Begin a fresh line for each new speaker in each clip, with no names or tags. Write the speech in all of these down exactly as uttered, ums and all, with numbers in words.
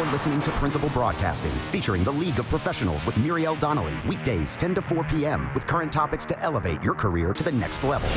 You're listening to Principal Broadcasting, featuring the League of Professionals with Muriel Donnelly, weekdays ten to four p.m., with current topics to elevate your career to the next level.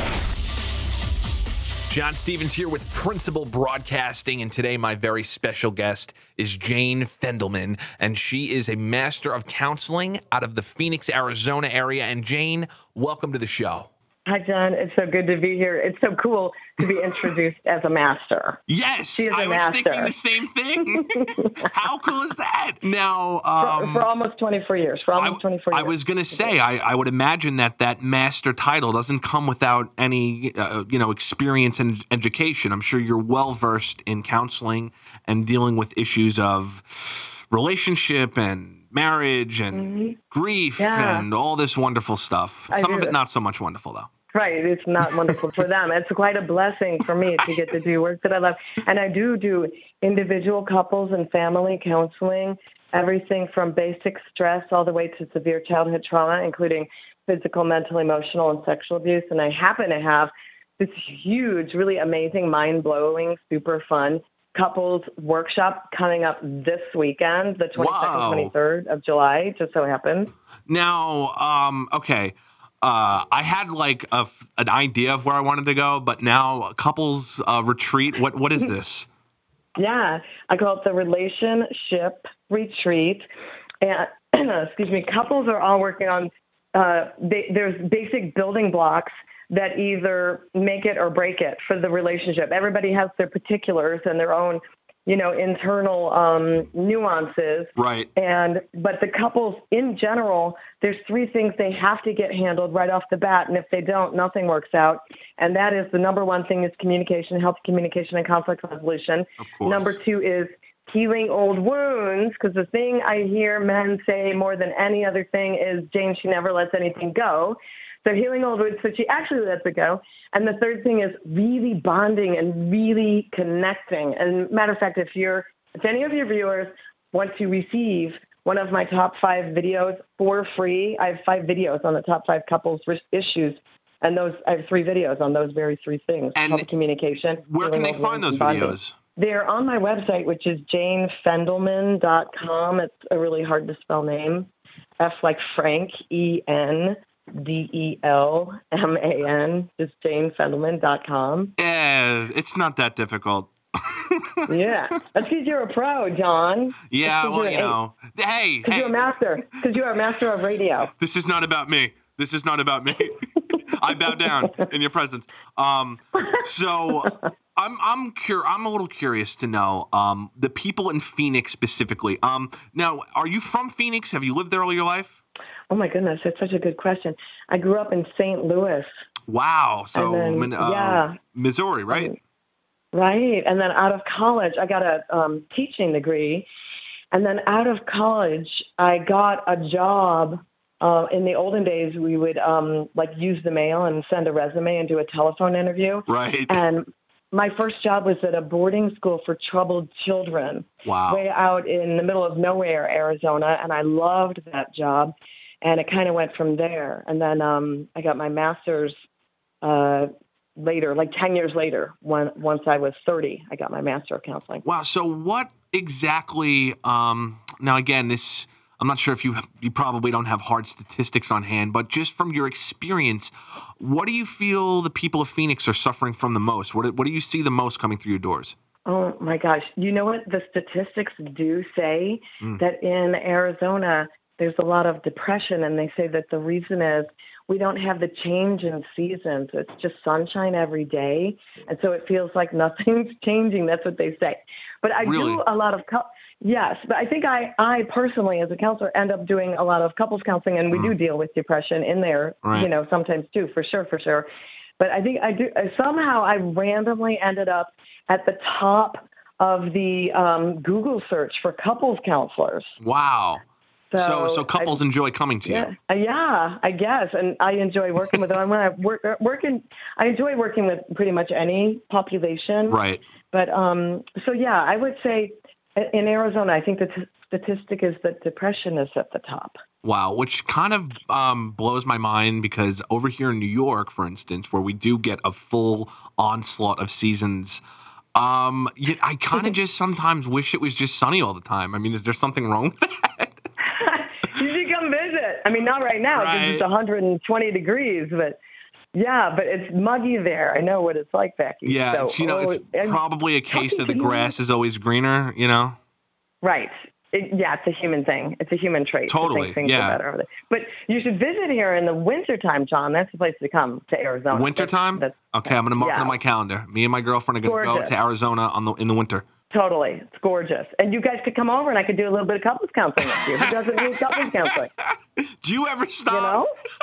John Stevens here with Principal Broadcasting, and today my very special guest is Jane Fendelman, and she is a Master of Counseling out of the Phoenix, Arizona area. And Jane, welcome to the show.
Hi, John. It's so good to be here. It's so cool to be introduced as a master.
Yes,
she is a
I was
master.
thinking the same thing. How cool is that? Now, um,
for, for almost twenty-four years. For almost
I,
twenty-four years.
I was going to say, I, I would imagine that that master title doesn't come without any, uh, you know, experience and education. I'm sure you're well versed in counseling and dealing with issues of relationship and marriage and mm-hmm. grief yeah. and all this wonderful stuff.
I
Some
do.
of it not so much wonderful, though.
Right. It's not wonderful for them. It's quite a blessing for me to get to do work that I love. And I do do individual couples and family counseling, everything from basic stress all the way to severe childhood trauma, including physical, mental, emotional, and sexual abuse. And I happen to have this huge, really amazing, mind-blowing, super fun couples workshop coming up this weekend, the twenty-second,
Wow.
twenty-third of July, just so happens.
Now, um, okay. Uh, I had like a, an idea of where I wanted to go, but now couples uh, retreat. What what is this?
Yeah, I call it the relationship retreat. And excuse me, couples are all working on. Uh, they, there's basic building blocks that either make it or break it for the relationship. Everybody has their particulars and their own, you know, internal um, nuances.
Right.
And but the couples in general, there's three things they have to get handled right off the bat. And if they don't, nothing works out. And that is the number one thing is communication, healthy communication and conflict resolution.
Of course.
Number two is healing old wounds, because the thing I hear men say more than any other thing is, Jane, she never lets anything go. So healing old wounds, so she actually lets it go. And the third thing is really bonding and really connecting. And matter of fact, if you're, if any of your viewers want to receive one of my top five videos for free, I have five videos on the top five couples issues. And those, I have three videos on those very three things.
And
public communication.
Where can they find those videos?
They're on my website, which is jane fendelman dot com. It's a really hard to spell name. F like Frank, E N D E L M A N, just jane fendelman dot com.
Yeah, it's not that difficult.
Yeah, that's because you're a pro, John.
Yeah, well, you know. Hey,
Because
hey.
you're a master. Because you're a master of radio.
This is not about me. This is not about me. I bow down in your presence. Um, so I'm I'm cur- I'm a little curious to know um, the people in Phoenix specifically. Um, now, are you from Phoenix? Have you lived there all your life?
Oh, my goodness. That's such a good question. I grew up in Saint Louis.
Wow. So,
then,
uh,
yeah.
Missouri, right?
Um, right. And then out of college, I got a um, teaching degree. And then out of college, I got a job. Uh, in the olden days, we would um, like use the mail and send a resume and do a telephone interview.
Right.
And my first job was at a boarding school for troubled children.
Wow.
Way out in the middle of nowhere, Arizona. And I loved that job. And it kind of went from there. And then um, I got my master's uh, later, like ten years later, when once I was thirty, I got my master of counseling.
Wow. So what exactly, um, now again, this, I'm not sure if you you probably don't have hard statistics on hand, but just from your experience, what do you feel the people of Phoenix are suffering from the most? What, what do you see the most coming through your doors?
Oh, my gosh. You know what? The statistics do say mm. that in Arizona, there's a lot of depression, and they say that the reason is we don't have the change in seasons. It's just sunshine every day, and so it feels like nothing's changing. That's what they say. But I
really?
do a lot of, co- yes, but I think I, I personally, as a counselor, end up doing a lot of couples counseling, and we mm. do deal with depression in there,
right.
you know, sometimes too, for sure, for sure. But I think I do, somehow I randomly ended up at the top of the um, Google search for couples counselors.
Wow. So, so, so couples
I,
enjoy coming to
yeah,
you.
Uh, yeah, I guess, and I enjoy working with them. When I work, working, I enjoy working with pretty much any population.
Right.
But um, so yeah, I would say in Arizona, I think the t- statistic is that depression is at the top.
Wow, which kind of um, blows my mind because over here in New York, for instance, where we do get a full onslaught of seasons, Um, yeah, I kind of just sometimes wish it was just sunny all the time. I mean, is there something wrong with that?
You should come visit. I mean, not right now because
Right.
it's one hundred twenty degrees, but yeah, but it's muggy there. I know what it's like back east.
Yeah,
so,
it's, you know,
oh,
it's
and
probably a case
talking
of the
to
grass
you-
is always greener, you know?
Right. It, yeah, it's a human thing. It's a human trait. to think
Totally,
things
yeah.
are better over there. But you should visit here in the wintertime, John. That's the place to come, to Arizona.
Wintertime?
That's-
Okay, I'm going to mark it
yeah.
on my calendar. Me and my girlfriend are going to go
Gorgeous.
to Arizona on the in the winter.
Totally. It's gorgeous. And you guys could come over and I could do a little bit of couples counseling with you. Who doesn't need couples counseling?
Do you ever
You
stop?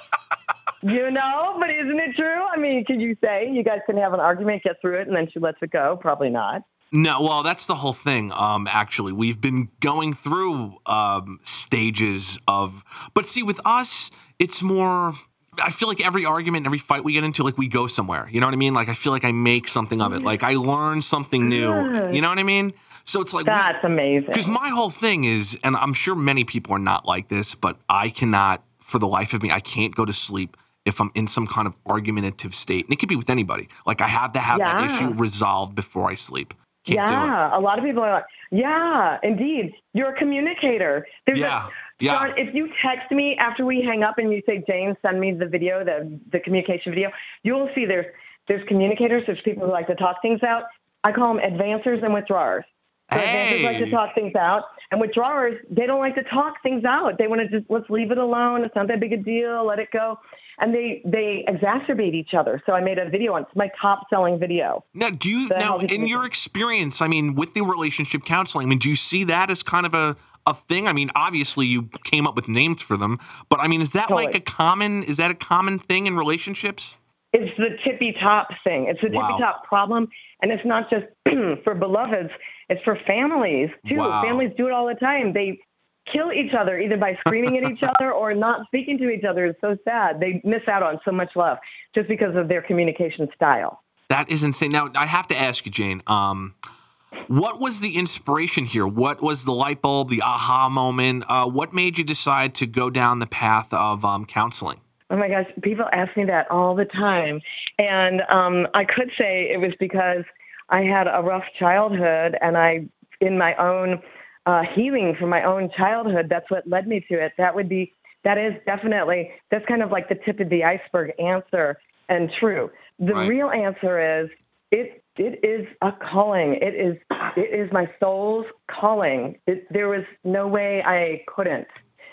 know? You know, but isn't it true? I mean, could you say you guys can have an argument, get through it, and then she lets it go? Probably not.
No, well, that's the whole thing. Um, actually, we've been going through um, stages of, but see, with us, it's more. I feel like every argument, every fight we get into, like we go somewhere. You know what I mean? Like I feel like I make something of it. Like I learn something new. You know what I mean? So it's like
That's amazing.
because my whole thing is, and I'm sure many people are not like this, but I cannot, for the life of me, I can't go to sleep if I'm in some kind of argumentative state. And it could be with anybody. Like I have to have that
Yeah.
issue resolved before I sleep. Can't do it.
Yeah, a lot of people are like, yeah, indeed. You're a communicator. There's
Yeah,
a,
yeah.
John, if you text me after we hang up and you say, James, send me the video, the, the communication video, you'll see there's there's communicators, there's people who like to talk things out. I call them advancers and withdrawers. So advancers like to
Hey.
talk things out, and withdrawers, they don't like to talk things out. They want to just, let's leave it alone. It's not that big a deal. Let it go. And they, they exacerbate each other. So I made a video on it's my top selling video.
Now, do you
That
now
helps
in
me.
your experience? I mean, with the relationship counseling, I mean, do you see that as kind of a a thing? I mean, obviously you came up with names for them, but I mean, is that like
Totally.
a common? Is that a common thing in relationships?
It's the tippy top thing. It's the
Wow.
tippy top problem. And it's not just for beloveds. It's for families, too.
Wow.
Families do it all the time. They kill each other either by screaming at each other or not speaking to each other. It's so sad. They miss out on so much love just because of their communication style.
That is insane. Now, I have to ask you, Jane. Um, what was the inspiration here? What was the light bulb, the aha moment? Uh, what made you decide to go down the path of um, counseling?
Oh my gosh, people ask me that all the time. And um, I could say it was because I had a rough childhood and I, in my own uh, healing from my own childhood, that's what led me to it. That would be, that is definitely, that's kind of like the tip of the iceberg answer and true. The
Right.
real answer is it, it is a calling. It is, it is my soul's calling. It, there was no way I couldn't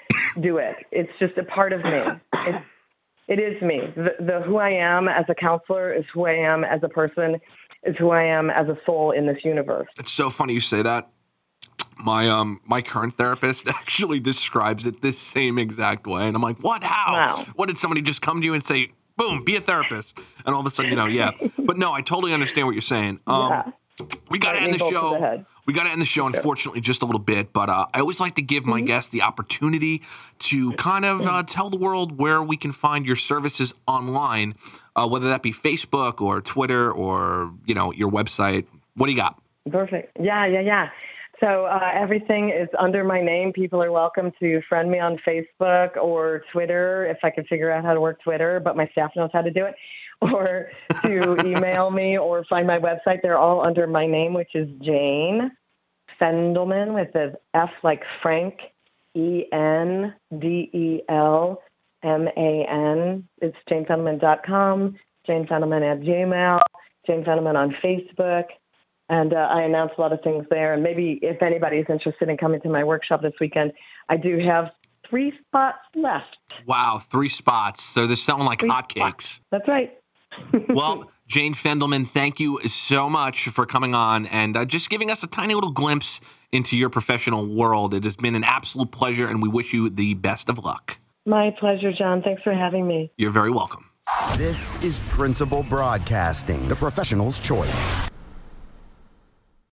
do it. It's just a part of me. It's, It is me. The, the who I am as a counselor is who I am as a person, is who I am as a soul in this universe.
It's so funny you say that. My um my current therapist actually describes it this same exact way, and I'm like, what? How?
Wow.
What did somebody just come to you and say? Boom, be a therapist, and all of a sudden, you know, yeah. But no, I totally understand what you're saying. Um,
Yeah.
We got to
Right,
end the
both to the
show.
head.
We got to end the show, unfortunately, just a little bit. But uh, I always like to give my
Mm-hmm.
guests the opportunity to kind of uh, tell the world where we can find your services online, uh, whether that be Facebook or Twitter or, you know, your website. What do you got?
Perfect. Yeah, yeah, yeah. So uh, everything is under my name. People are welcome to friend me on Facebook or Twitter if I can figure out how to work Twitter, but my staff knows how to do it, or to email me or find my website. They're all under my name, which is Jane Fendelman with the F like Frank, E N D E L M A N. It's jane fendelman dot com, Jane Fendelman at Gmail, Jane Fendelman on Facebook. And uh, I announce a lot of things there. And maybe if anybody's interested in coming to my workshop this weekend, I do have three spots left.
Wow, three spots. So they're selling like
Three
hotcakes.
spots. That's right.
Well, Jane Fendelman, thank you so much for coming on and uh, just giving us a tiny little glimpse into your professional world. It has been an absolute pleasure, and we wish you the best of luck.
My pleasure, John. Thanks for having me.
You're very welcome.
This is Principal Broadcasting, the professional's choice.